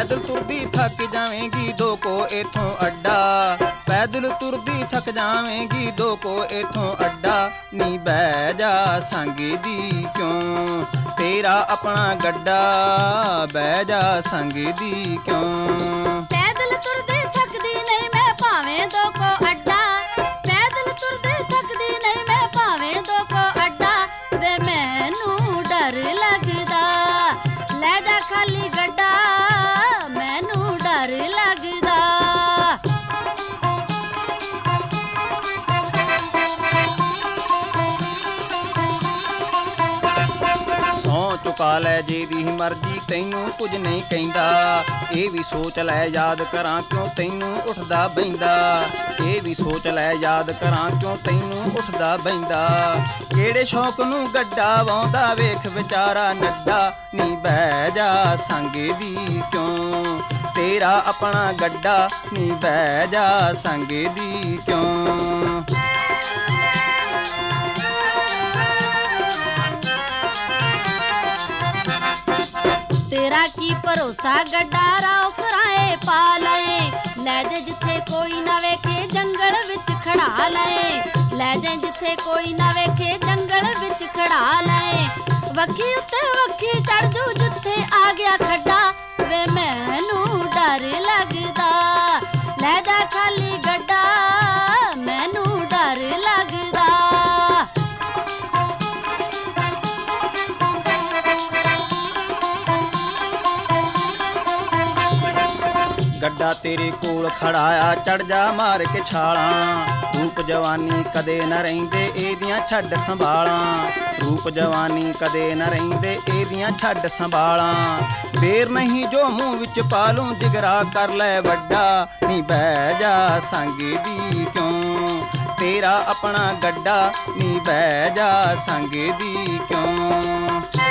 ਪੈਦਲ ਤੁਰਦੀ ਥੱਕ ਜਾਵੇਂਗੀ ਦੋ ਕੋ ਇਥੋਂ ਅੱਡਾ, ਪੈਦਲ ਤੁਰਦੀ ਥੱਕ ਜਾਵੇਂਗੀ ਦੋ ਕੋ ਇਥੋਂ ਅੱਡਾ। ਨੀ ਬਹਿ ਜਾ ਸੰਗੀ ਦੀ ਕਿਉਂ ਤੇਰਾ ਆਪਣਾ ਗੱਡਾ, ਬਹਿ ਜਾ ਸੰਗੀ ਦੀ ਕਿਉਂ। ਪੈਦਲ ਤੁਰਦੀ ਥੱਕਦੀ ਨਹੀਂ ਮੈਂ ਭਾਵੇਂ ਦੋ ਕੋ ਅੱਡਾ, ਪੈਦਲ ਤੁਰਦੀ ਥੱਕਦੀ ਨਹੀਂ ਮੈਂ ਭਾਵੇਂ ਦੋ ਕੋ ਅੱਡਾ। ਵੇ ਮੈਨੂੰ ਡਰ ਲੱਗਦਾ ਲੈ ਜਾ ਖਾਲੀ ਗੱਡਾ, ਮੈਨੂੰ ਡਰ ਲੱਗਦਾ। ਸਹੁੰ ਚੁਕਾ ਲੈ ਜਿਹਦੀ ਮਰਜ਼ੀ ਤੈਨੂੰ ਕੁਝ ਨਹੀਂ ਕਹਿੰਦਾ, ਇਹ ਵੀ ਸੋਚ ਲੈ ਯਾਦ ਕਰਾਂ ਕਿਉਂ ਤੈਨੂੰ ਉੱਠਦਾ ਬਹਿੰਦਾ, ਇਹ ਵੀ ਸੋਚ ਲੈ ਯਾਦ ਕਰਾਂ ਕਿਉਂ ਤੈਨੂੰ ਉੱਠਦਾ ਬਹਿੰਦਾ। ਕਿਹੜੇ ਸ਼ੌਕ ਨੂੰ ਗੱਡਾ ਵਾਉਂਦਾ ਵੇਖ ਵਿਚਾਰਾ ਨੱਡਾ, ਨੀ ਬਹਿ ਜਾ ਸੰਗੇ ਦੀ ਕਿਉਂ ਤੇਰਾ ਆਪਣਾ ਗੱਡਾ, ਨੀ ਬਹਿ ਜਾ ਸੰਗੇ ਦੀ ਕਿਉਂ। ਤੇਰਾ ਕੀ ਭਰੋਸਾ ਗੱਡਾ ਰਾਓ ਕਰਾਏ ਪਾ ਲਏ, ਲੈ ਜੇ ਜਿੱਥੇ ਕੋਈ ਨਾ ਵੇਖੇ ਜੰਗਲ ਵਿੱਚ ਖੜਾ ਲਏ, ਲੈ ਜੇ ਜਿੱਥੇ ਕੋਈ ਨਾ ਵੇਖੇ ਜੰਗਲ ਵਿੱਚ ਖੜਾ ਲਏ। ਵੱਖੀ ਉੱਤੇ ਵੱਖੀ ਚੜ ਜੂ ਜਿੱਥੇ ਆ ਗਿਆ ਖੱਡਾ, ਵੇ ਮੈਨੂੰ ਡਰ ਲੱਗਦਾ ਲੈ ਜਾ ਖਾਲੀ ਗੱਡਾ, ਮੈਨੂੰ ਡਰ ਲੱਗਦਾ। ਗੱਡਾ ਤੇਰੇ ਕੋਲ ਖੜਾ ਆ ਚੜ ਜਾ ਮਾਰ ਕੇ ਛਾਲਾਂ, ਰੂਪ ਜਵਾਨੀ ਕਦੇ ਨਾ ਰਹਿੰਦੇ ਇਹਦੀਆਂ ਛੱਡ ਸੰਭਾਲਾਂ, ਰੂਪ ਜਵਾਨੀ ਕਦੇ ਨਾ ਰਹਿੰਦੇ ਇਹਦੀਆਂ ਛੱਡ ਸੰਭਾਲਾਂ। ਬੇਰ ਨਹੀਂ ਜੋ ਮੂੰਹ ਵਿੱਚ ਪਾ ਲੂੰ ਜਿਗਰਾ ਕਰ ਲੈ ਵੱਡਾ, ਨੀ ਬਹਿ ਜਾ ਸੰਗੇ ਦੀ ਕਿਉਂ ਤੇਰਾ ਆਪਣਾ ਗੱਡਾ, ਨੀ ਬਹਿ ਜਾ ਸੰਗੇ ਦੀ ਕਿਉਂ।